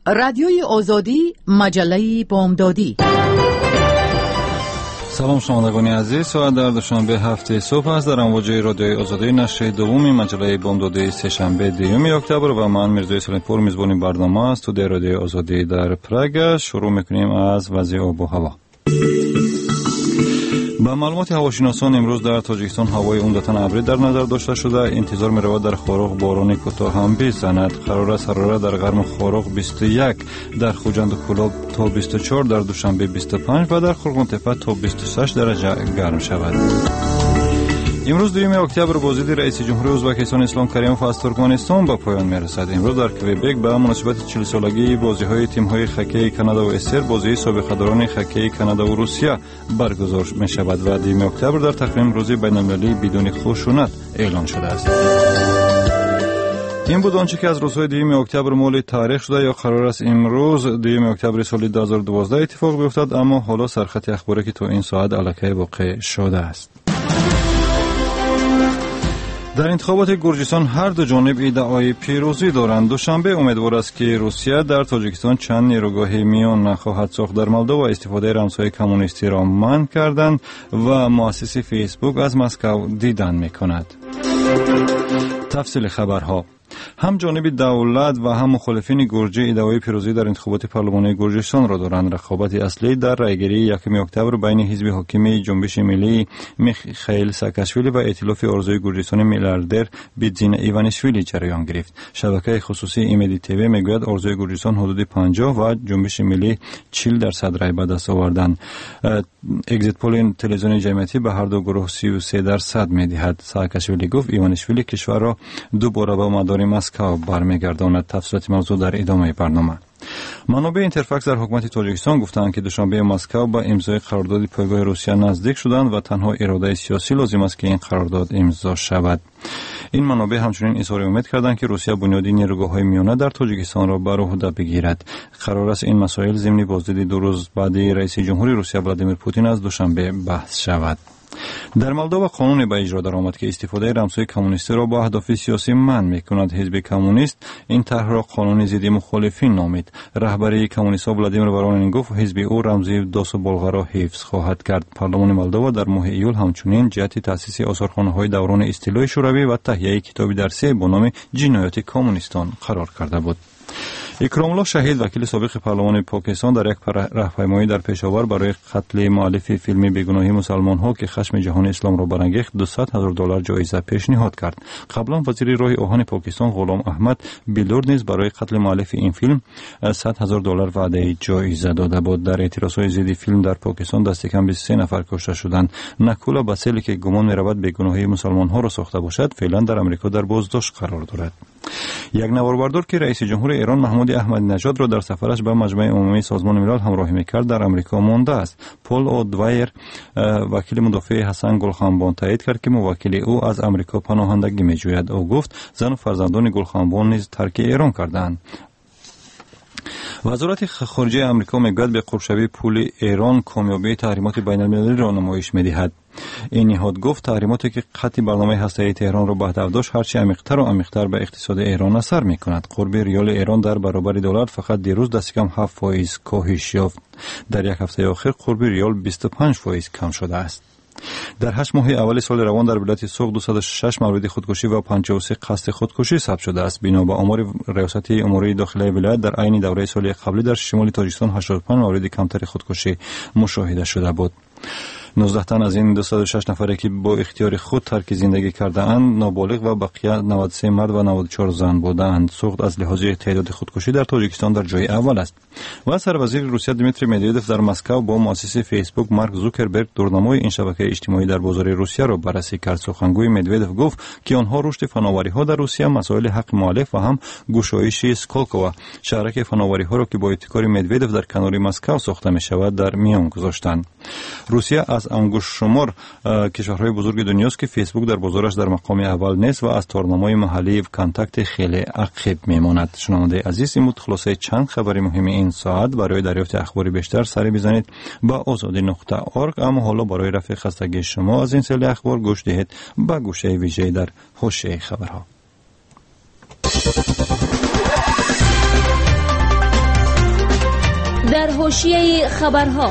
رادیوی آزادی، مجله بامدادی. سلام شنوندگان عزیز، ساعت در دوشنبه هفته صبح است. در امواج رادیوی آزادی نشر دوم مجله بامدادی سه‌شنبه دیوم اکتبر و من میرزا سلیمپور میزبان برنامه است. تو در رادیوی آزادی در پراگ شروع میکنیم از وضع آب و هوا. با معلومات هواشناسان امروز در تاجیکستان هوای عمدتاً ابری در نظر داشته شده. انتظار می رود در خاروق باران کوتاه هم بزند. حرارت در غرم خاروق 21، در خوجند و کلاب تا 24، در دوشنبه 25 و در خرقانتپه تا 26 درجه گرم شود. امروز 2 اکتبر بازدید رئیس جمهوری ازبکستان اسلام کریموف از ترکمنستان به پایان میرسد. امروز در کوبک به مناسبت 40 سالگی بازی‌های تیم‌های خاکی کانادا و استر بازی سابقه‌داران خاکی کانادا و روسیه برگزار می‌شود و 2 اکتبر در تقویم روز بین‌المللی بدون خشونت اعلان شده است. این بود آنچه که از روزهای 2 اکتبر مال تاریخ شده یا قرار است امروز 2 اکتبر سال 2012 اتفاق بیفتد، اما حالا سرخط اخباری که تا این ساعت الکی واقع شده است. در انتخابات گرجستان هر دو جانب ادعای پیروزی دارند. دوشنبه امیدوار است که روسیه در تاجیکستان چند نیروگاه میان نخواهد ساخت. در مولدو استفاده رمزهای کمونیستی را منع کردند و مؤسس فیسبوک از مسکو دیدن میکند. تفصیل خبرها. هم جانب دولت و هم مخالفین گرجی ادعای پیروزی در انتخابات پارلمانی گرجستان را دارند. رقابت اصلی در رایگیری 1 اکتبر بین حزب حاکم جنبش ملی میخائیل ساکاشویلی و ائتلاف آرزوی گرجستان میلیاردر بیدزین ایوانیشویلی جریان گرفت. شبکه خصوصی ایمدی تیوی میگوید آرزوی گرجستان حدود 50 و جنبش ملی 40% رای به دست آوردند. اگزیت پول تلویزیون جمعیتی به هر دو گروه 33% میدهد. ساکاشویلی گفت ایوانیشویلی کشور را دوباره به مدار مسکو برمیگرداند. تفصیلات موضوع در ادامه برنامه. منابع اینترفاکس در حکومت تاجیکستان گفتند که دوشنبه مسکو با امضای قرارداد پایگاه روسیه نزدیک شدند و تنها اراده سیاسی لازم است که این قرارداد امضا شود. این منابع همچنین اظهار امید کردند که روسیه بنیادی نیروگاه‌های میانه در تاجیکستان را بر عهده بگیرد. قرار است این مسائل ضمن بازدید 2 روز بعد رئیس جمهوری روسیه ولادیمیر پوتین از دوشنبه بحث شود. در مولدو قانون به اجرا درآمد که استفاده رمزهای کمونیستی را با اهداف سیاسی منع می‌کند. حزب کمونیست این طرح را قانون ضد مخالفین نامید. رهبری کمونیست‌ها ولادیمیر ورانین گفت حزب او رمز داس و بلغار را حفظ خواهد کرد. پارلمان مولدو در ماه ایول همچنین جهت تأسیس آثارخانه‌های دوران استیلای شوروی و تهیه کتابی درسی با نام جنایات کمونیستان قرار کرده بود. اکرام الله شهید وکیل سابق پارلمان پاکستان در یک راهپیمایی در پشاور برای قتل مؤلف فیلم بیگناهی مسلمان‌ها که خشم جهان اسلام را برانگیخت $200,000 جایزه پیشنهاد کرد. قبلا وزیر راه آهن پاکستان غلام احمد بیلورد نیز برای قتل مؤلف این فیلم $100,000 وعده جایزه داده بود. در اعتراضهای ضد فیلم در پاکستان دست کم 23 نفر کشته شدند. نکولا باسلی که گمان می‌رود بیگناهی مسلمان‌ها را ساخته باشد فعلا در آمریکا در بازداشت قرار دارد. یک نواربردار که رئیس جمهور ایران محمود احمدی نژاد را در سفرش به مجمع عمومی سازمان ملل همراهی می‌کرد در آمریکا مانده است. پول اودوایر وکیل مدافع حسن گلخانبان تایید کرد که موکل او از آمریکا پناهندگی می‌جوید. او گفت زن و فرزندان گلخانبان نیز ترک ایران کردند. وزارت خارجه آمریکا میگوید به قربشوی پول ایران کامیابی تحریمات بین‌المللی را نمایش می‌دهد. این نهاد گفت تحریماتی که خط برنامه هسته‌ای تهران را به هدف داشت هرچی عمیق‌تر و عمیق‌تر به اقتصاد ایران اثر می‌کند. قرب ریال ایران در برابر دلار فقط دیروز دست کم 7% کاهش یافت. در یک هفته اخیر قرب ریال 25% کم شده است. در 8 ماه اول سال روان در ولایت سوق 206 مورد خودکشی و 53 قصد خودکشی ثبت شده است. بنا به آمار ریاست امور داخلی ولایت در عین دوره سالی قبلی در شمال تاجیکستان 85 مورد کمتر خودکشی مشاهده شده بود. 19 تن از این 206 نفره که با اختیار خود ترک زندگی کرده اند نابالغ و بقیه 93 مرد و 94 زن بودند. سوق از لحاظ تعداد خودکشی در تاجیکستان در جای اول است. و سروزیر روسیه دیمیتری مدودوف در مسکو با مؤسس فیسبوک مارک زوکربرگ دورنمای این شبکه اجتماعی در بازار روسیه را بررسی کرد. سخنگوی مدودوف گفت که آنها رشد فناوری‌ها در روسیه، مسائل حق مؤلف و هم گشایش اسکولکووا شهرک فناوری‌ها را که با ابتکار مدودوف در کنار مسکو ساخته می‌شود در میان گذاشتند. روسیه از انگشت شمار کشورهای بزرگ دنیاست که فیسبوک در بازارش در مقام اول نیست و از تورنمای محلی کانتاکت خیلی عقب میماند. شنونده عزیز، این بود خلاصه چند خبر مهم این ساعت. برای دریافت اخبار بیشتر سری بزنید به azadi.org. اما حالا برای رفع خستگی شما از این سری اخبار گوش دهید به گوشه ویژه در حوزه خبرها. حاشیه خبرها.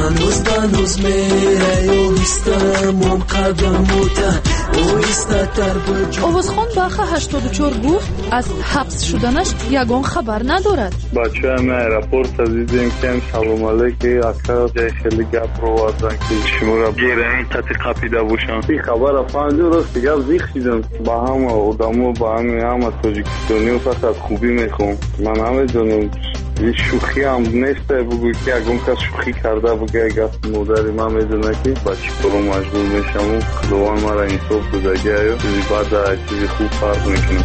آوازخوان باخه 84 گفت از حبس شدنش یگان خبر ندارد. بچه همه ایرپورت دیدیم که سلام علیکی اکثر جای خیلی گپ رو وردن که شما را گیرین تحت قپیده باشن. این خبر افغانجو راست دیگه زیخ شدم با هم آدمو با همه تاجیکستانی و فقط خوبی میخوام. من همه جانم یه شوخی هم نیست بگوی که اگه کس شوخی کرده بگه اگه مادری من میدونه که بچه برو مجبور میشم و کلوان مرا انصاف دادگه یا چیزی بعد چیزی خوب فرق میکنم.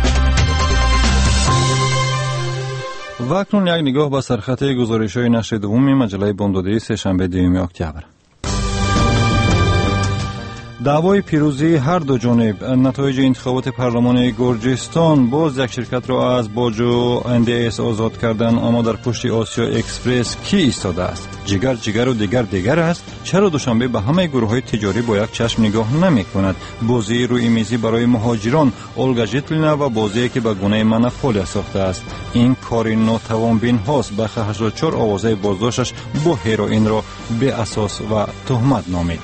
و اکنون یک نگاه به سرخط گزارش‌های نشر دوم مجله بامدادی سه‌شنبه 2 اکتبر. دعوای پیروزی هر دو جانب نتایج انتخابات پارلمان گرجستان باز یک شرکت را از باجو NDS آزاد کردن. اما در پشت آسیا اکسپرس کی ایستاده است؟ جگر و دیگر است. چرا دوشنبه به همه گروه‌های تجاری با یک چشم نگاه نمی‌کند؟ بازی روی میزی برای مهاجران اولگا ژیتلینا و بازی که به گونه منافولیا ساخته است. این کاری ناتوان بین هاست. بخش 84 آوازه بازداشتش با هروئین را به اساس و تهمت نامید.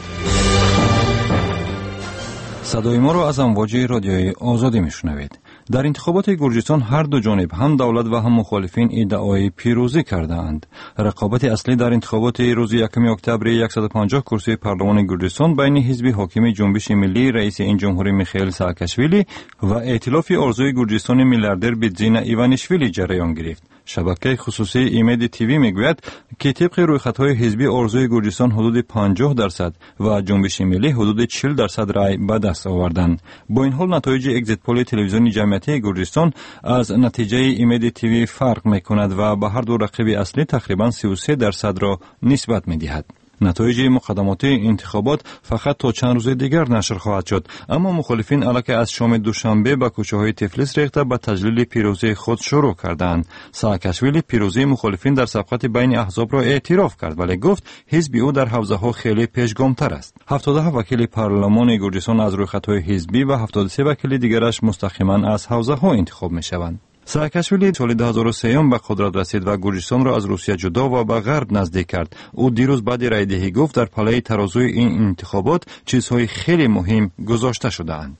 صدای ما را از امواج رادیوی آزادی میشنوید. در انتخابات گرجستان هر دو جانب هم دولت و هم مخالفین ادعای پیروزی کردند. رقابت اصلی در انتخابات روز 1 اکتبر 150 کرسی پارلمان گرجستان بین حزب حاکم جنبش ملی رئیس این جمهوری میخائیل ساکاشویلی و ائتلاف ارزوی گرجستان میلیاردر بیتزینا ایوانیشویلی جریان گرفت. شبکه خصوصی ایمد تیوی میگوید که طبق رویخطهای حزبی ارزوی گرجستان حدود 50% و جنبش ملی حدود 40% رای به دست آوردند. با این حال نتایج اگزیت پول تلویزیون جمعیتی گرجستان از نتیجه ایمد تیوی فرق میکند و به هر دو رقیب اصلی تقریبا 33% را نسبت میدهد. نتایج مقدماتی انتخابات فقط تا چند روز دیگر نشر خواهد شد. اما مخالفین علاقه از شام دوشنبه به کوچه‌های تفلیس ریخته به تجلیل پیروزی خود شروع کردند. ساکاشویلی پیروزی مخالفین در سبقت بین احزاب را اعتراف کرد ولی گفت حزب او در حوزه‌ها خیلی پیشگام‌تر است. 77 وکیل پارلمان گرجستان از رویخط‌های حزبی و 73 وکیل دیگرش مستقیما از حوزه‌ها انتخاب می‌شوند. ساکاشویلی سال 2003 به قدرت رسید و گرجستان را از روسیه جدا و به غرب نزدیک کرد. او دیروز بعد رایدهی گفت در پله ترازوی این انتخابات چیزهای خیلی مهم گذاشته شده‌اند.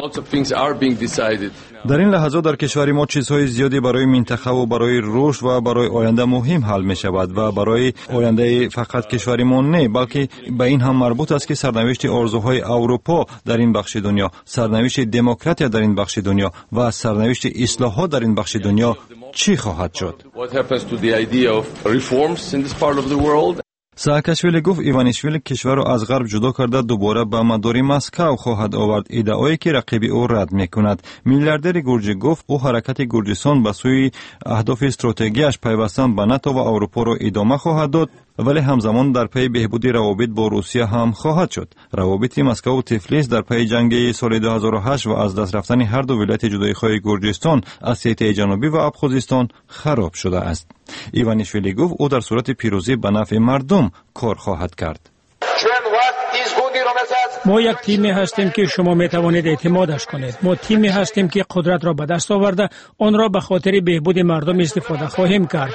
در این لحظات در کشور ما چیزهای زیادی برای منطقه و برای رشد و برای آینده مهم حل می شود و برای آینده فقط کشور ما نه بلکه به این هم مربوط است که سرنوشت آرزوهای اروپا در این بخش دنیا، سرنوشت دموکراسی در این بخش دنیا و سرنوشت اصلاحات در این بخش دنیا چی خواهد شد. ساکاشویلی گفت ایوانیشویلی کشور را از غرب جدا کرده دوباره به مدار مسکو خواهد آورد، ادعایی که رقیب او رد میکند. میلیاردر گرجی گفت او حرکت گرجستان به سوی اهداف استراتژیکش پیوستن به ناتو و اروپا را ادامه خواهد داد ولی همزمان در پی بهبود روابط با روسیه هم خواهد شد. روابط مسکو و تفلیس در پی جنگ سال 2008 و از دست رفتن هر دو ولایت جدایی‌خواه گرجستان، اسیای جنوبی و ابخوزستان خراب شده است. ایوانیشویلی گفت او در صورت پیروزی به نفع مردم کار خواهد کرد. ما یک تیمی هستیم که شما می توانید اعتمادش کنید. ما تیمی هستیم که قدرت را به دست آورده آن را به خاطر بهبود مردم استفاده خواهیم کرد.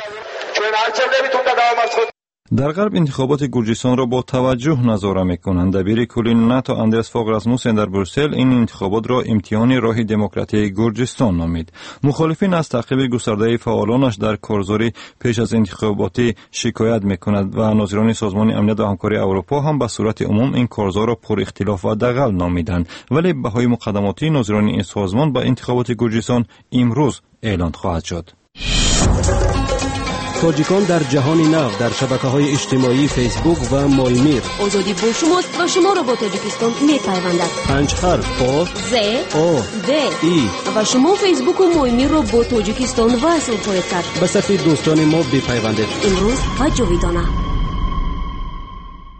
در غرب انتخابات گرجستان را با توجه نظاره می‌کنند. دبیر کل ناتو اندرس فوگ راسموسن در بروسل این انتخابات را امتحان راه دموکراسی گرجستان نامید. مخالفین از تعقیب گسترده فعالانش در کارزاری پیش از انتخاباتی شکایت می‌کنند و ناظران سازمان امنیت و همکاری اروپا هم به صورت عموم این کارزار را پر اختلاف و دغل نامیدند ولی بهای مقدماتی ناظران این سازمان به انتخابات گرجستان امروز اعلان خواهد شد. تاجیکان در جهان نو در شبکه‌های اجتماعی فیسبوک و مایمیر. آزادی با شماست و شما را با تاجیکستان می‌پیوندد. 5 حرف آ ز او د ای و شما فیسبوک و مایمیر را با تاجیکستان وصل خواهید کرد. به صفحه دوستان ما بپیوندید. امروز و جاویدانه.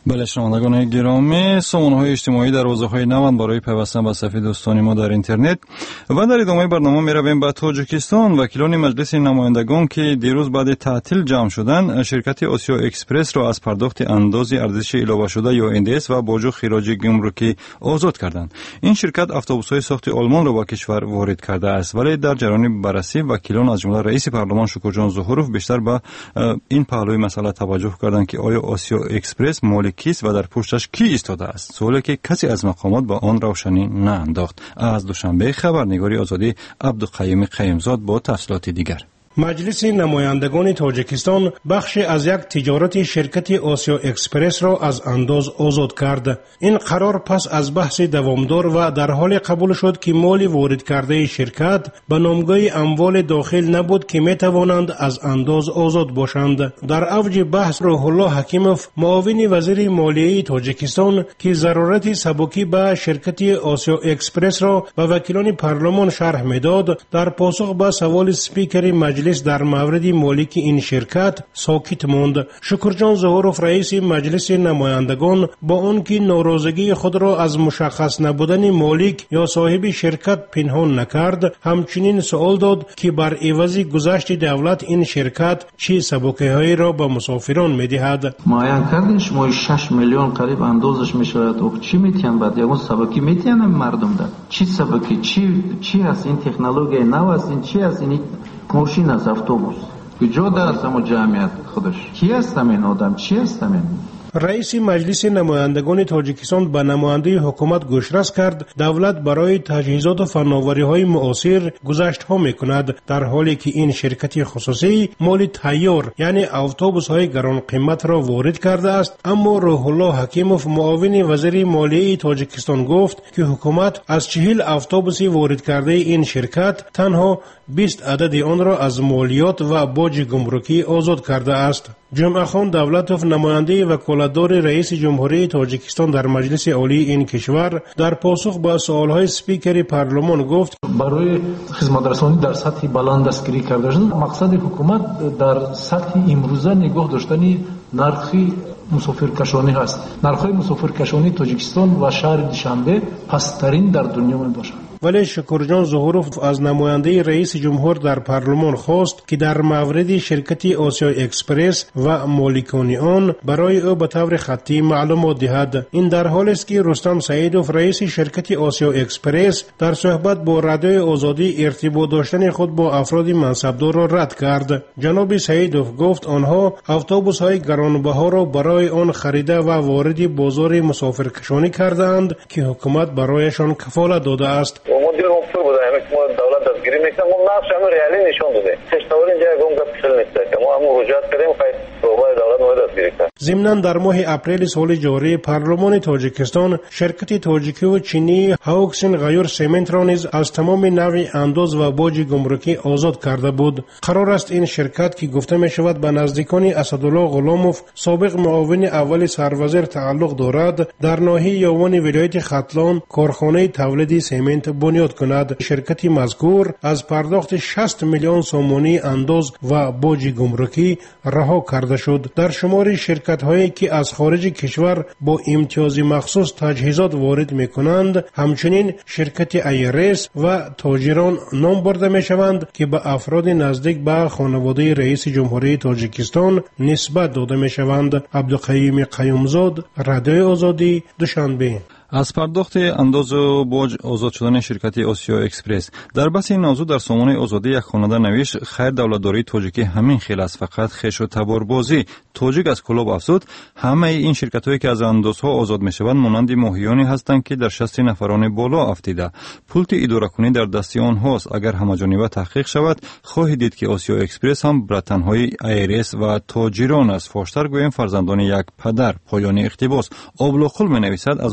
بله شنوندگان گرامی، سامانه‌های اجتماعی در حوزه‌های نوند برای پیوستن به صفحه دوستان ما در اینترنت و در ادامه برنامه می‌رویم به تاجیکستان. وکیلان مجلس نمایندگان که دیروز بعد تعطیل جمع شدند، شرکت آسیا اکسپرس را از پرداخت اندازه ارزش علاوه شده یا NDS و باج خراج گمرکی آزاد کردند. این شرکت اتوبوس‌های ساخت آلمان را به کشور وارد کرده است، ولی در جریان بررسی وکیلان از جمله رئیس پارلمان شکرجان ظهوروف بیشتر به این پهلوی مسئله توجه کردند که آیا آسیا اکسپرس کیست و در پشتش کی ایستاده است، سوالی که کسی از مقامات با آن روشنی نانداخت. از دوشنبه خبرنگاری آزادی عبدالقیوم قیومزاد با تفصیلات دیگر. مجلس نمایندگان تاجیکستان بخش از یک تجارت شرکت آسیا اکسپرس را از انداز آزاد کرد. این قرار پس از بحث دوامدار و در حال قبول شد که مال وارد کرده شرکت به نامگاه اموال داخل نبود که می توانند از انداز آزاد باشند. در اوج بحث روح الله حکیموف معاون وزیر مالیه تاجیکستان که ضرورت سبکی به شرکت آسیا اکسپرس را به وکیلان پارلمان شرح میداد، در پاسخ به سوال سپیکر مجلس در مورد مالک این شرکت ساکت ماند. شکرجان ظهوروف رئیس مجلس نمایندگان با آنکه ناراضگی خود را از مشخص نبودن مالک یا صاحب شرکت پنهان نکرد، همچنین سوال داد که بر عوض گذشت دولت این شرکت چه سبکی‌هایی را به مسافران می‌دهد. معین کردنش ما 6 میلیون قریب اندازش می‌شود. او چی می‌تونن بعد یه سبکی می‌تونن مردم ده؟ چی سبکی چی هست این تکنولوژی نو است، این چی است این ماشین از اتوبوس کجا دست ما جمعیت خودش کی هستم این آدم چی هستم این. رئیس مجلس نمایندگان تاجیکستان به نماینده حکومت گوشرس کرد دولت برای تجهیزات و فناوری‌های معاصر گذشت‌ها می‌کند، در حالی که این شرکت خصوصی مال تیار یعنی اتوبوس‌های گران قیمت را وارد کرده است. اما روح الله حکیموف معاون وزیر مالیه تاجیکستان گفت که حکومت از 40 اتوبوس وارد کرده این شرکت تنها 20 عدد آن را از مالیات و باج گمرکی آزاد کرده است. جمعه خان دولتوف نماینده وکالتدار رئیس جمهوری تاجیکستان در مجلس عالی این کشور در پاسخ به سوالهای سپیکر پارلمان گفت برای خدمترسانی در سطح بلند دستگیری کرده شده. مقصد حکومت در سطح امروزه نگاه داشتن نرخ مسافرکشانی هست. نرخ‌های مسافرکشانی تاجیکستان و شهر دوشنبه پست‌ترین در دنیا میباشد. ولی شکرجان ظهوروف از نماینده رئیس جمهور در پارلمان خواست که در مورد شرکت آسیا اکسپرس و مالکان آن برای او به طور خطی معلومات دهد. این در حالی است که رستم سعیدوف رئیس شرکت آسیا اکسپرس در صحبت با رادیوی آزادی ارتباط داشتن خود با افراد منصبدار را رد کرد. جناب سعیدوف گفت آنها اتوبوس‌های گرانبها را برای آن خریده و وارد بازار مسافرکشانی کردند که حکومت برایشان کفالت داده است. مدیر مفتر بوده همه که ما دولت دستگیری میکنم ما نقش همه ریالی نشان داده تشتاور اینجا گم گفتل نیسته که ما همون رجوعات کردیم خواهید صحبت دولت ما دستگیری کرد. ضمناً در ماه اپریل سال جاری پارلمان تاجیکستان شرکت تاجیکی و چینی هاوکسین غیور سمنت را نیز از تمام نوع انداز و باج گمرکی آزاد کرده بود. قرار است این شرکت که گفته می شود به نزدیکان اسدالله غلاموف سابق معاون اول سروزیر تعلق دارد، در ناحیه یاوان ولایت ختلان کارخانه تولید سمنت بنیاد کند. شرکت مذکور از پرداخت 60 میلیون سومانی انداز و باج گمرکی رها کرده شد. در شمار شرکت هایی که از خارج کشور با امتیاز مخصوص تجهیزات وارد می کنند همچنین شرکت ایرس و تاجران نام برده می شوند که به افراد نزدیک به خانواده رئیس جمهوری تاجیکستان نسبت داده می شوند. عبدالقیوم قیومزاد، رادیوی آزادی، دوشنبه. از پرداخت انداز و باج آزاد شدن شرکت آسیا اکسپرس. در بحث این موضوع در سامانه آزادی یک خواننده نوشت خیر دولتداری تاجیکی همین خیل است، فقط خش و تباربازی. تاجیک از کلاب افزود همه این شرکت‌هایی که از اندازها آزاد می‌شوند مانند ماهیانی هستند که در 60 نفران بالا افتیده. پولت اداره کنی در دست آنهاست. اگر همه‌جانبه تحقیق شود خواهید دید که آسیا اکسپرس هم برتن‌های ایرس و تاجران است. فاشتر گویم فرزندان یک پدر. پایان اقتباس. آبلاخل می‌نویسد از آنکه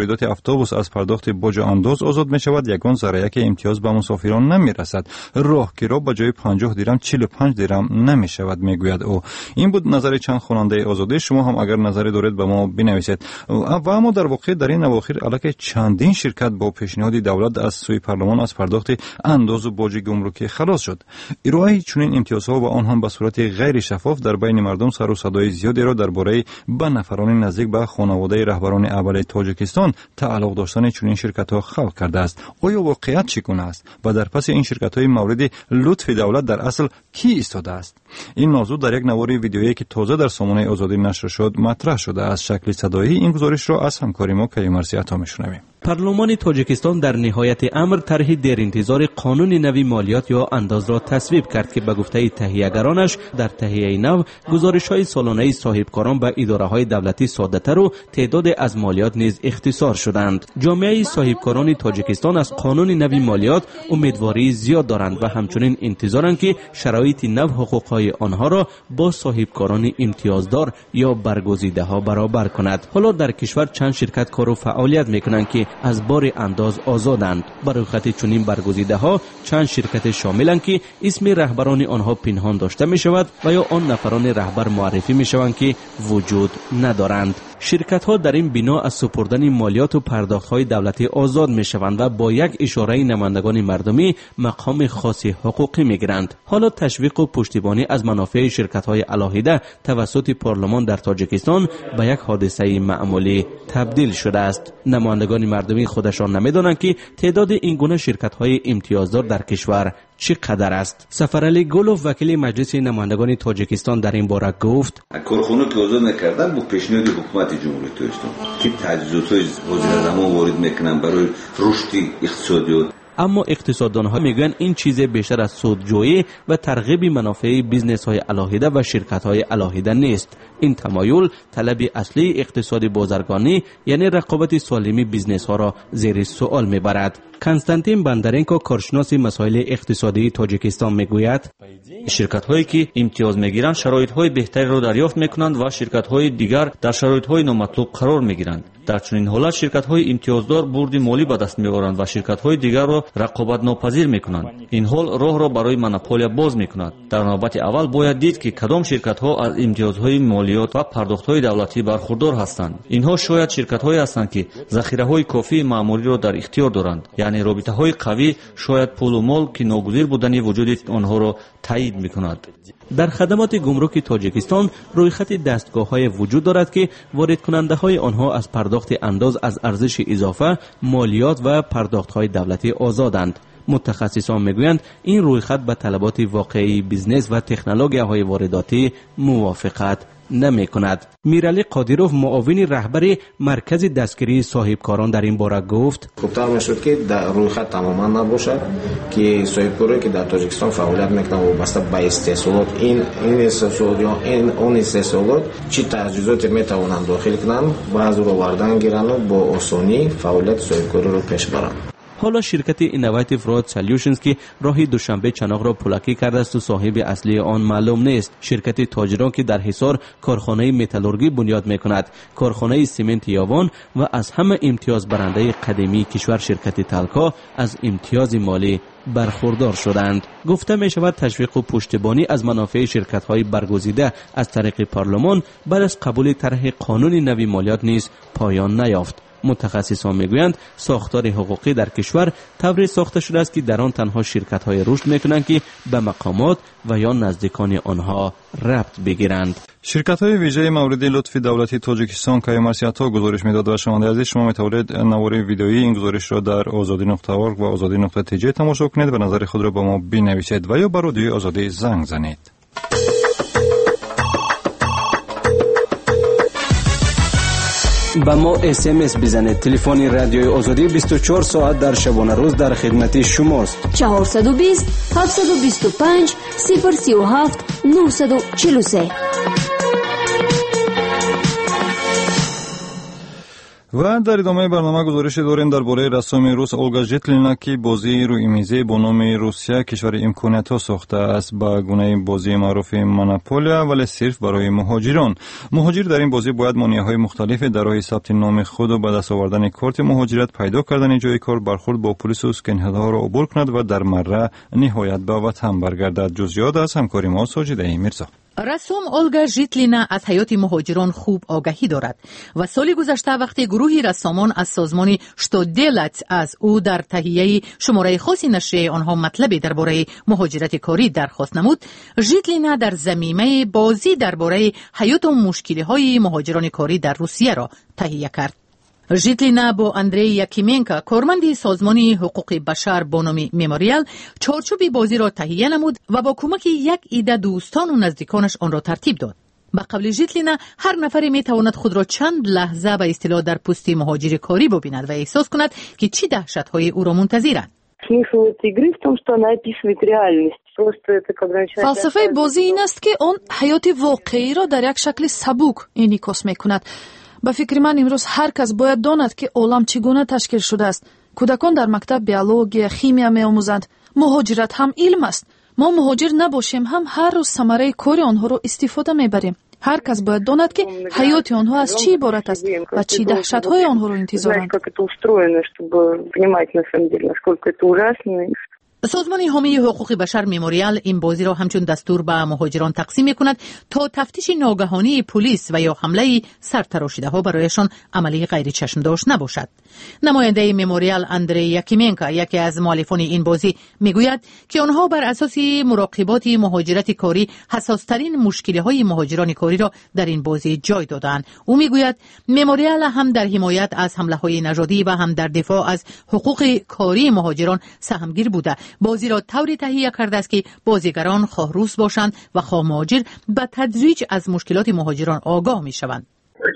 واردات اتوبوس از پرداخت باج انداز آزاد می شود، یگان ذره یک امتیاز به مسافران نمی رسد. راهگیرا به جای 50 درم 45 درم نمی شود میگوید او. این بود نظر چند خواننده آزادی. شما هم اگر نظری دارید به ما بنویسید. و اما در واقع در این اواخر البته چندین شرکت با پیشنهاد دولت از سوی پارلمان از پرداخت انداز باج گمرکی خلاص شد. ارائه چنین امتیازها و آن هم به صورت غیر شفاف در بین مردم سر و صدای زیادی را درباره به نفران نزدیک به خانواده رهبران اول تاجیکستان تعلق داشتن چنین شرکت‌ها خلق کرده است. آیا واقعیت چگونه است و در پس این شرکت‌های مورد لطف دولت در اصل کی ایستاده است؟ این موضوع در یک نوار ویدیویی که تازه در سامانه آزادی نشر شد مطرح شده است. شکل صدایی این گزارش را از همکاری ما کیمرسی عطا می‌شنویم. پارلمان تاجیکستان در نهایت امر طرح دیر انتظار قانون نوی مالیات یا انداز را تصویب کرد که به گفته تهیه‌گرانش در تهیه نو گزارش‌های سالانه صاحبکاران به اداره‌های دولتی ساده‌تر و تعداد از مالیات نیز اختصار شدند. جامعه صاحبکاران تاجیکستان از قانون نوی مالیات امیدواری زیاد دارند و همچنین انتظارند که شرایط نو حقوق‌های آنها را با صاحبکاران امتیازدار یا برگزیده‌ها برابر کند. حالا در کشور چند شرکت کار و فعالیت می‌کنند که از بار انداز آزادند. برای خط چنین برگزیده ها چند شرکت شاملند که اسم رهبران آنها پنهان داشته می شود و یا آن نفران رهبر معرفی می شوند که وجود ندارند. شرکت ها در این بنا از سپردن مالیات و پرداخت های دولتی آزاد می شوند و با یک اشاره نمایندگان مردمی مقام خاص حقوقی می گیرند. حالا تشویق و پشتیبانی از منافع شرکت های علاهیده توسط پارلمان در تاجیکستان به یک حادثه معمولی تبدیل شده است. نمایندگان مردمی خودشان نمیدانند که تعداد این گونه شرکت های امتیازدار در کشور چقدر است. سفرعلی گلوف وکیل مجلس نمایندگان تاجیکستان در این باره گفت: کارخانه که آزاد نکردن با پیشنهاد حکومت جمهوری تاجیکستان که تجهیزات وزیراعظم وارد میکنن برای رشد اقتصادی. اما اقتصاددان‌ها میگویند این چیز بیشتر از سودجویی و ترغیب منافع بیزنس‌های علاهیده و شرکت‌های علاهیده نیست. این تمایل طلب اصلی اقتصاد بازرگانی یعنی رقابت سالم بیزنس‌ها را زیر سوال میبرد. کنستانتین بندرنکو کارشناس مسائل اقتصادی تاجیکستان میگوید: شرکت‌هایی که امتیاز میگیرند شرایط‌های بهتری را دریافت میکنند و شرکت‌های دیگر در شرایط‌های نامطلوب قرار میگیرند. در چنین حالت شرکت‌های امتیازدار برد مالی به دست می‌آورند و شرکت‌های دیگر را رقابت ناپذیر می‌کنند. این حال راه را برای مونوپولیا باز می‌کند. در نوبت اول باید دید که کدام شرکت‌ها از امتیازهای مالیات و پرداخت‌های دولتی برخوردار هستند. اینها شاید شرکت‌هایی هستند که ذخیره‌های کافی معمولی را در اختیار دارند، یعنی رابطه‌های قوی شاید پول و مال که ناگزیر بودن وجود آنها را تایید می‌کند. در خدمات گمرک تاجیکستان رویخط دستگاه‌های وجود دارد که وارد کننده‌های آنها از پرداخت انداز از ارزش اضافه، مالیات و پرداخت‌های دولتی آزادند. متخصصان میگویند این رویخط به طلبات واقعی بیزنس و تکنولوژی‌های وارداتی موافقت نمی کند. میرعلی قادیروف معاون رهبر مرکز دستگیری صاحبکاران در این باره گفت: خوبتر میشد که در رویخط تماما نباشد که صاحبکارایی که در تاجیکستان فعالیت میکنند وابسته به استحصالات این استحصالات یا اون استحصالات چه تجهیزاتی میتوانند داخل کنند و از رو آوردن گیرند و با آسانی فعالیت صاحبکاری را پیش برند. حالا شرکت اینوویتیو فراد سولوشنز که راه دوشنبه چناق را پولکی کرده است و صاحب اصلی آن معلوم نیست. شرکت تاجران که در حصار کارخانه متالورژی بنیاد میکند، کارخانه سمنت یاوان و از همه امتیاز برنده قدیمی کشور شرکت تلکا از امتیاز مالی برخوردار شدند. گفته می شود تشویق و پشتیبانی از منافع شرکت های برگزیده از طریق پارلمان بعد از قبول طرح قانون نوی مالیات نیز پایان نیافت. متخصصان میگویند ساختار حقوقی در کشور طوری ساخته شده است که در آن تنها شرکت‌های رشد می‌کنند که به مقامات و یا نزدیکان آنها ربط بگیرند. شرکت‌های ویژه مورد لطف دولتی تاجیکستان که مرسیاتا گزارش می‌داد و شنونده عزیز شما می‌توانید نوار ویدئویی این گزارش را در azadi.org و azadi.tj تماشا کنید و نظر خود را با ما بنویسید و یا به رادیوی آزادی زنگ زنید. با ما SMS بزنید. تلفن رادیوی آزادی 24 ساعت در شبانه روز در خدمت شماست. 420 725 037 943. و در ادامه برنامه گزارش داریم درباره رسام روس اولگا ژیتلینا که بازی روی میزی با نام روسیه کشور امکانات‌ها ساخته است به گونه بازی معروف مونوپولیا، ولی صرف برای مهاجران. مهاجر در این بازی باید مانع‌های مختلف در راه ثبت نام خود و به دست آوردن کارت مهاجرت، پیدا کردن جای کار، برخورد با پلیس و اسکنهدها را عبور کند و در مره نهایت به وطن برگردد. جزئیات از همکاری ما ساجده میرزا. رسام اولگا ژیتلینا از حیات مهاجران خوب آگاهی دارد و سال گذشته وقتی گروهی رسامان از سازمان شتودلت از او در تهیه شماره خاصی نشریه آنها مطلبی درباره مهاجرت کاری درخواست نمود، ژیتلینا در ضمیمه بازی درباره حیات و مشکل‌های مهاجران کاری در روسیه را تهیه کرد. ژیتلینا با اندری یاکیمنکا کارمند سازمان حقوق بشر با نام مموریال چارچوب بازی را تهیه نمود و با کمک یک عده دوستان و نزدیکانش آن را ترتیب داد. به قول ژیتلینا هر نفری می تواند خود را چند لحظه به اصطلاح در پست مهاجر کاری ببیند و احساس کند که چه دهشت‌های او را منتظرند. فلسفه بازی این است که آن حیات واقعی را در یک شکل سبک انعکاس می‌کند. به فکر من امروز هر کس باید داند که عالم چگونه تشکیل شده است. کودکان در مکتب بیولوژی، شیمی می‌آموزند. مهاجرت هم علم است. ما مهاجر نباشیم هم هر روز ثمره کار آنها را استفاده می‌بریم. هر کس باید داند که حیات آنها از چی عبارت است و چی دهشت‌های آنها را انتظارند. سازمان حامی حقوق بشر مموریال این بازی را همچون دستور به مهاجران تقسیم می‌کند تا تفتیش ناگهانی پلیس و یا حمله سرتراشیده‌ها برایشان عملی غیر چشم داشت نباشد. نماینده مموریال اندری یاکیمنکا، یکی از مؤلفان این بازی، میگوید که آنها بر اساس مراقبات مهاجرت کاری حساس‌ترین مشکل‌های مهاجران کاری را در این بازی جای دادند. او میگوید مموریال هم در حمایت از حمله‌های نژادی و هم در دفاع از حقوق کاری مهاجران سهمگیر بوده. بازی را طوری تهیه کرده است که بازیگران خواه روس باشند و خواه مهاجر به تدریج از مشکلات مهاجران آگاه می شوند.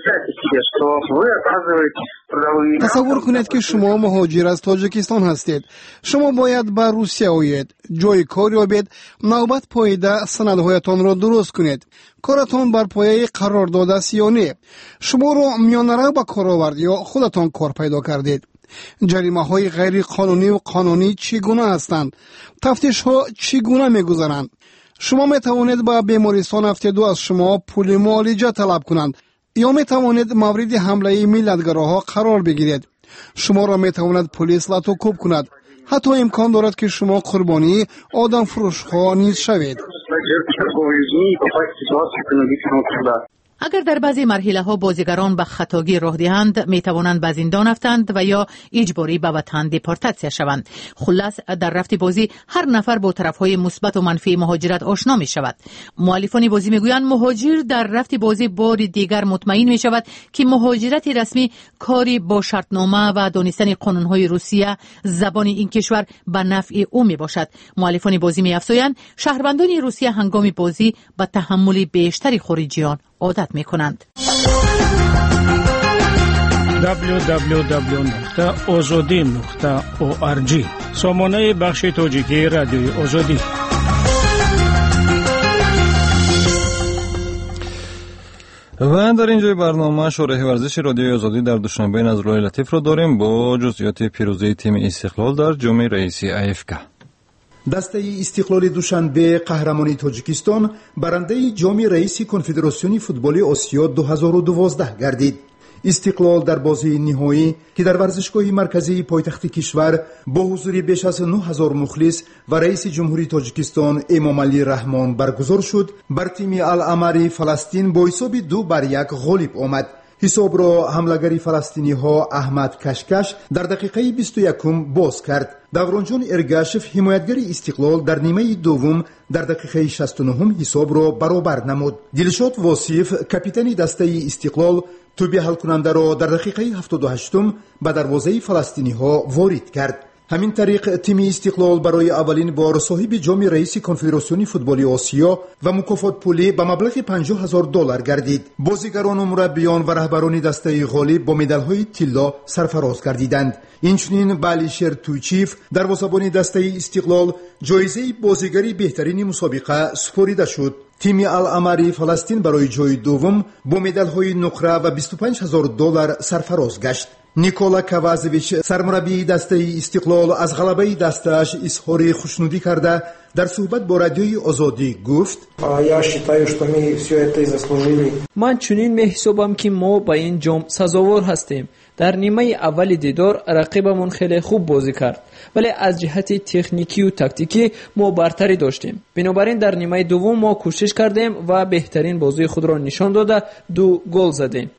تصور کنید که شما مهاجر از تاجیکستان هستید. شما باید به روسیه آیید، جای کار یابید، نوبت پاییده سندهایتان را درست کنید. کارتان بر پایه قرارداد است یا نه؟ شما را میانه به کار آورد یا خودتان کار پیدا کردید؟ جریمه های غیر قانونی و قانونی چگونه هستند؟ تفتیش ها چگونه میگذرند؟ شما می توانید با بیمارستان هفته 2 از شما پول معالجه طلب کنند یا می توانید مورد حمله ملتگراها قرار بگیرید. شما را می تواند پلیس لطوکوب کند. حتی امکان دارد که شما قربانی آدم فروش ها نیز شوید. اگر در بعضی مرحله ها بازیگران به خطاگی راه دهند، می توانند به زندان افتند و یا اجباری به وطن دیپورتاسیون شوند. خلاص در رفت بازی هر نفر با طرف های مثبت و منفی مهاجرت آشنا می شود. مؤلفان بازی می گویند مهاجر در رفت بازی بار دیگر مطمئن می شود که مهاجرت رسمی کاری با شرطنامه و دانستن قانون های روسیه، زبان این کشور به نفع او می باشد. مؤلفان بازی می افزایند شهروندان روسیه هنگام بازی به تحمل بیشتری خارجیان عادت می کنند. www.azadi.org سامانه بخش تاجیکی رادیوی آزادی. و در اینجای برنامه شورای ورزش رادیوی آزادی در دوشنبه نظرالله لطیف را داریم با جزئیات پیروزی تیم استقلال در جام رئیسی افک. دسته استقلال دوشنبه قهرمانی تاجیکستان برنده جام رئیسی کنفدراسیون فوتبال آسیا 2012 گردید. استقلال در بازی نهایی که در ورزشگاه مرکزی پایتخت کشور با حضور بیش از 9000 مخلص و رئیس جمهوری تاجیکستان امامعلی رحمان برگزار شد، بر تیم العمری فلسطین با حساب 2-1 غالب آمد. حساب را حمله‌گری فلسطینی ها احمد کشکش در دقیقه 21 باز کرد. دورانجان ارگاشف حمایتگر استقلال در نیمه دوم در دقیقه 69 حساب را برابر نمود. دلشاد واصف کاپیتان دسته استقلال توپ حل کننده را در دقیقه 78 به دروازه فلسطینی ها وارد کرد. همین طریق تیم استقلال برای اولین بار صاحب جام رئیس کنفدراسیون فوتبال آسیا و مکافات پولی به مبلغ $50,000 گردید. بازیگران و مربیان و رهبران دسته غالب با مدال‌های طلا سرفراز گردیدند. اینچنین بالیشر توچیف دروازه‌بان دسته استقلال جایزه بازیگری بهترین مسابقه سپرده شد. تیم الامری فلسطین برای جای دوم با مدال‌های نقره و $25,000 سرفراز گشت. نیکولا کوازویچ سرمربی دسته استقلال از غلبه دستش اظهار خوشنودی کرده در صحبت با رادیوی آزادی گفت: من چنین می‌حسابم که ما با این جام سزاوار هستیم. در نیمه اول دیدار رقیبمون خیلی خوب بازی کرد، ولی از جهت تکنیکی و تاکتیکی ما برتری داشتیم. بنابراین در نیمه دوم ما کوشش کردیم و بهترین بازی خود را نشان داده 2 گل زدیم.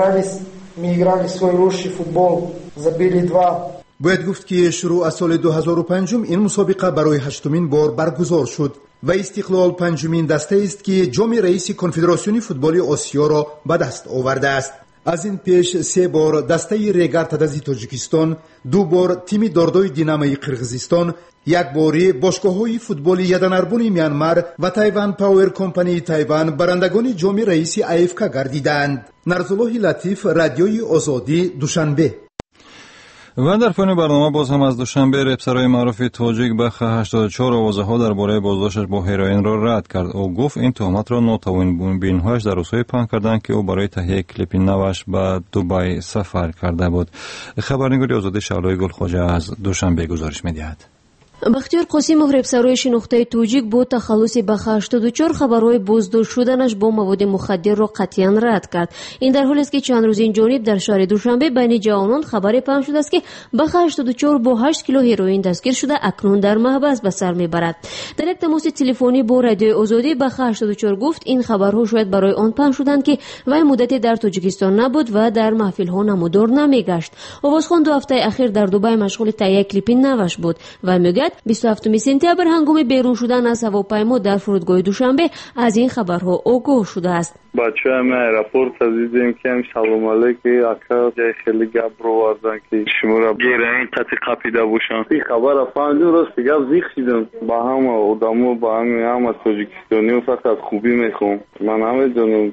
باید گفت که شروع از سال 2005 این مسابقه برای 8مین بار برگزار شد و استقلال 5مین دسته است که جام رئیس کنفدراسیون فوتبال آسیا را به دست آورده است. از این پیش 3 بار دسته ریگر تدازی تاجیکستان، 2 بار تیم داردای دینامای قرغیزستان، 1 باری باشگاه‌های فوتبال یدنربون میانمار و تایوان پاور کمپانی تایوان برندگان جام رئیس آیفکا گردیدند. نرزالله لطیف، رادیوی آزادی، دوشنبه. و در پایان برنامه باز هم از دوشنبه رپسرای معروف تاجیک بخ 84 آوازه‌ها درباره بازداشتش با هروئین را رد کرد. او گفت این تهمت را ناتوان بین‌هایش در روزهای پنهان کردند که او برای تهیه کلیپ نوش به دبی سفر کرده بود. خبرنگاری آزادی شعلای گلخواجه از دوشنبه گزارش می‌دهد. бахтиёр қосимов репсарои шинохтаи тоҷик бо тахаллуси ба 84 хабарҳои боздошт шуданаш бо маводи мухаддирро қатъиян рад кард. ин дар ҳолест ки чанд рӯзи инҷониб дар шаҳри душанбе байни ҷавонон хабаре паҳн шудааст ки ба 84 бо 8 кило ҳероин дастгир шуда акнун дар маҳбас ба сар мебарад. дар як тамоси телефонӣ бо радиои озодӣ ба 84 гуфт ин хабарҳо шояд барои он паҳн шуданд ки вай муддате дар тоҷикистон набуд ва дар маҳфилҳо намудор намегашт. овозхон 2 ҳафтаи ахир дар дубай машғули таҳияи клипи наваш буд. вай мегӯяд 27 сентябр ҳангоми берун шудан аз ҳавопаймо дар фурудгоҳи душанбе аз ин хабарҳо огоҳ шудааст. бачаҳои ма аэропорта дидем ки салом алейки ака ҷаи хеле гап ровардан ки шуморо героин тати қапида бошанд. ин хабара фаҳмидем, рост гап зиқ шидем ба ҳама одамо, ба ҳама тоҷикистониҳо фақат хубӣ мехоҳам. ман намедонам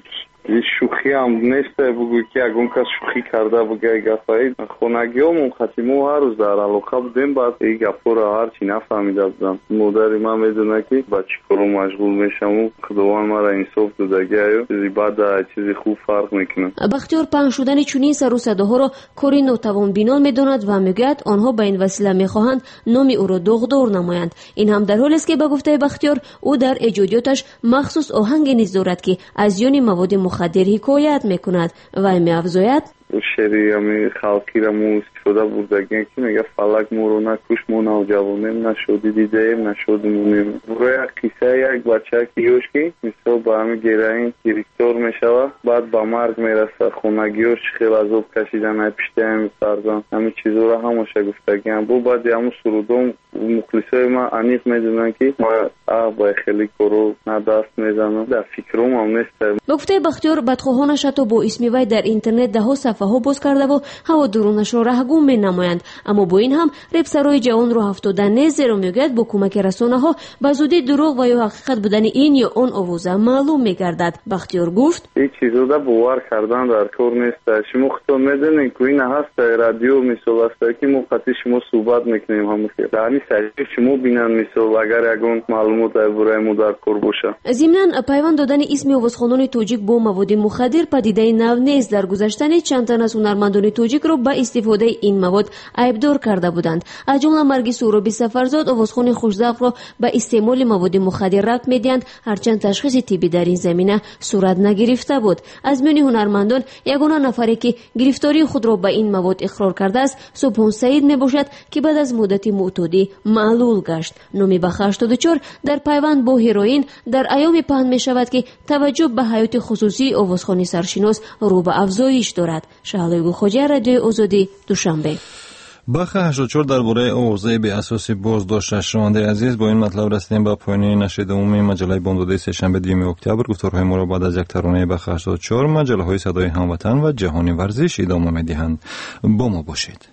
шӯхӣ ҳам нест бугӯ ки ягон кас шӯхӣ карда бугай гафаи хонагиҳомон хатимо ҳар рӯз дар алоқа будем. баъд ин гапҳоро ҳарчи нафаҳмида будам. модари ман медонад ки ба чӣ коро машғул мешавам. худованд мара инсоф додагиаю чизи бада чизи хуб фарқ мекунад. бахтиёр паҳн шудани чунин сару садоҳоро кори нотавонбинон медонад ва мегӯяд онҳо ба ин васила мехоҳанд номи ӯро доғдор намоянд. ин ҳам дар ҳолест ки ба гуфтаи бахтиёр ӯ дар эҷодиёташ махсус оҳанге низ дорад ки аз зиёни маводи мухаддир ҳикоят мекунад. вай меафзояд: шери ами халкира мо истифода бурдагем ки мега фалак моро накуш, мо навҷавонем, на шодӣ дидаем, на шодӣ монем. буро як қисса як бача ки ёш ки мисол ба ҳами героин гирифтор мешавад, баъд ба марг мерасад. хонагиҳош чӣ хел азоб кашидан, ай пиштаи фарзанд, ҳамин чизҳоро ҳамаша гуфтагиам. бо баъди ҳамун сурудон мухлисои ман аниқ медонанд ки ба хеле коро на даст мезанам, дар фикром ҳам нест. ба гуфтаи бахтиёр бадхоҳонаш ҳатто бо исми вай дар интернет даҳо сафҳаҳо боз кардаву ҳаводорунашро раҳгум менамоянд. аммо бо ин ҳам репсарои ҷавонро ҳафтода нест, зеро мегӯяд бо кӯмаки расонаҳо ба зудӣ дурӯғ ва ё ҳақиқат будани ин ё он овоза маълум мегардад. бахтиёр гуфт: ин чизода бовар кардан дар кор нест. шумо худтон медонед ки ин ҳаст радио мисол аст ки мо қати шумо суҳбат мекунем ҳамаи даъни саҷи шумо бинанд мисол агар ягон маълумот дар бораи мо дар кор боша. зимнан пайванд додани исми овозхонони тоҷик бо маводи мухаддир падидаи нав нест. дар гузаштани чанд тан аз ҳунармандони тоҷикро ба истифодаи ин мавод айбдор карда буданд. аз ҷумла марги сӯроби сафарзод овозхони хушзавқро ба истеъмоли маводи мухаддир рабт медиҳанд, ҳарчанд ташхиси тиббӣ дар ин замина сурат нагирифта буд. аз миёни ҳунармандон ягона нафаре ки гирифтории худро ба ин мавод иқрор кардааст субҳон саид мебошад ки баъд аз муддати мӯътодӣ маълул гашт. номи баха 84 дар пайванд бо ҳероин дар айёме паҳн мешавад ки таваҷҷӯҳ ба ҳаёти хусусии овозхони саршинос рӯ ба афзоиш дорад. шаҳлои гулхоҷа, радиои озодӣ, душанбе. баха 84 درباره اوضاع به اساس بازداشتش. شنونده عزیز، با این مطلب رسیدیم به پایان نشر دوم مجله بامداد سه‌شنبه 2 اکتبر. گفتارهای ما را بعد از یک ترانه بخ 84 مجله های صدای هموطن و جهانی ورزش ادامه می‌دهند. با ما باشید.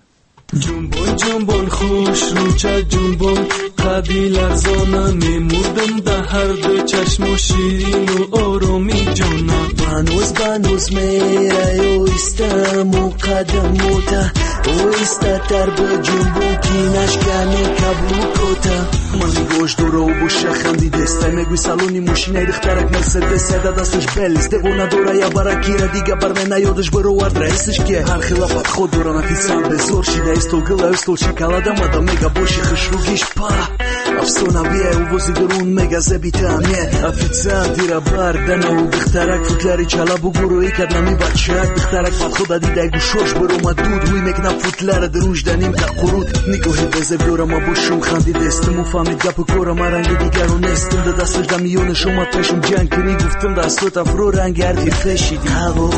جنبان جنبان خوش روچه جنبان قدی لرزانه میمردم در هر دو چشم و شیرین و آرامی جانم بانوز میره اویستم و قدم موتا اویستا تر به جنبان کینش کنی کبلو کتا من گوش دورا و بوشه خندی دسته میگوی سالونی موشینه دخترک مرسدس ده دستش بلیز دقونه دوره یا برکیره دیگه برمه نیادش برو ورد رئیسش که هر خلافت خود دوران افیسان بزور شیده استول گله استول شکلاده مادا میگه باشی خشروگیش پا افسوناویه و وزی درون میگه زبیتامیه افیسان دیره بردنه و دخترک فوتلری چلا بگروی کد نمی بچهک دخترک فت خود دیده گوشوش برو ما دود وی میکنه فوتلر دروش دنیم که قرود نگوهی بزه دورا ما بوشم خندی دستم و فهمید گپ کورا ما رنگ دیگر رو نستم ده دستش ده میون شما پشم جنگ کنی گفتم دستو تفرو رنگ هرگی فشیدی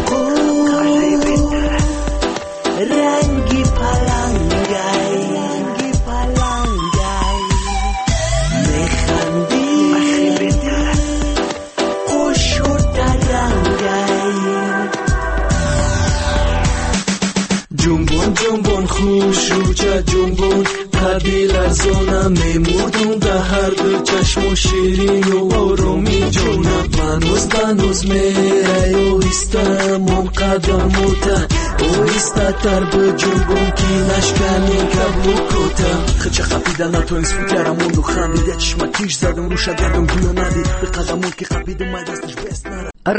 رنگی پلنگای میخندی خوش و درنگای جنبان جنبان خوش روچه جنبان قدی لرزانه میمردم در هر دو چشم و شیرین و آرامی جانم بانوز میره اویستم و قدم موتا اویستا تر به جنبان کینش کنی کبلو کتا خچه خفیدن تو این سفوترم موندو خندید چشمتیش زدم روش گردم گویا ندید به قدمون که خفیدم مای دستش بست